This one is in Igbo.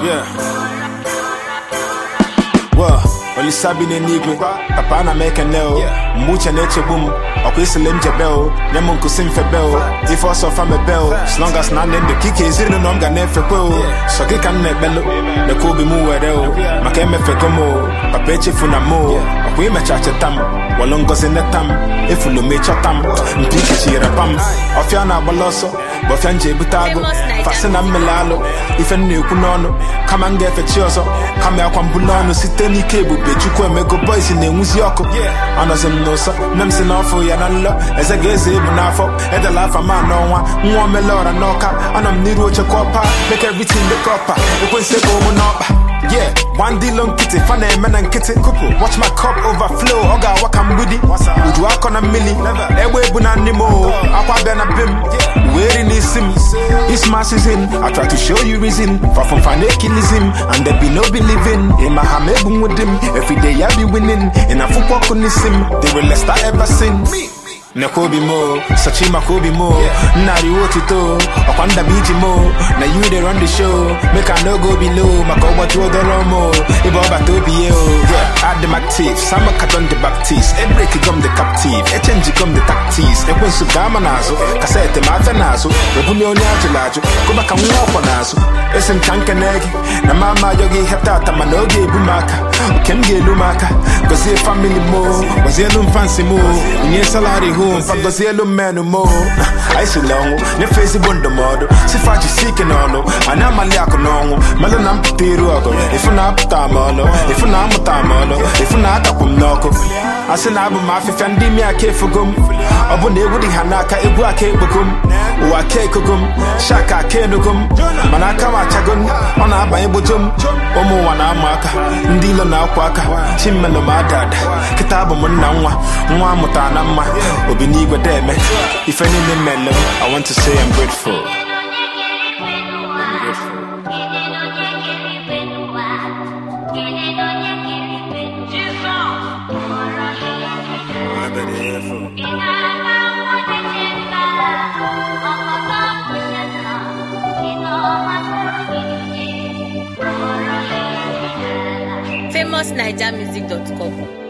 Yeah. Well, only Sabine Nigwe, Papa na make a nail, Mucha nature boom, or Quislim Jabel, Yamun Kusim Febel, if also from a bell, as long as none in the kick is in the Nonga Nefepo, so kick and bello, the Kobe Muadel, Makeme Fecomo, Papeche Funamo, a Quima Chachatam, Walongos in the Tam, if you make Chatam, Pikachi Rapam, Ofiana Baloso, Bofanje Butago, Fascina Melalo, if a new Kunono, come and get a chioso, come out on Bulano, Siteni Cable, Bechuko, Mego Boys in the Muzioko, Anazim Nosa, Namsin Offo Yanala, as a gaze Munafo, and the life of man no one Melora Noka, and I'm Niro Chacopa, make everything the copper, the Quincy Monopa. Yeah, one deal on kitty, funny man and kitty. Watch my cup overflow. Oga, what I'm with it. Would walk on a milli, ewe bunanimo. Aqua ben a bim, wearing his sim. His mass is in. I try to show you reason. Far from fanakilism, and there be no believing. In my hamebum with him, every day I be winning. In a football on his sim, they will less I ever sin. Nakobi mo, Sachima Kobi mo, Nari Wotito, Okwanda Beach mo, na you they run the show, make I no go below, Makoba to the Romo, Iboba Tobio, yeah, add the active, Sama Katon the Baptist, break come the captive, change come the tactics, when Sugamanazo, Cassette Matanazo, Rabunio Niatulajo, Kuma Kamuapanazo, Essen Tankanegi, Namama Yogi Hatata Manogi Bumaka, Kemge Lumaka, Gozie family mo, was your fancy mo, in salary home. Fagosielo menu mo I see long ne face bondo modo si faci seeking ono ana maliako nongo melo nam tiru ako if na tamolo if na mutamolo if na tapum noko asina bu ma fefandi mi akefugum obo ne wudi hanaka ebu akebugum wa kekugum shaka kenugum manaka ma chagun ona aban bojum omo wana amaka ndilo na akwaka chimmelo madada kitabu munanwa nwa mutana ma Obinigwa deme, if any mellow, I want to say I'm grateful. FamousNigerMusic.com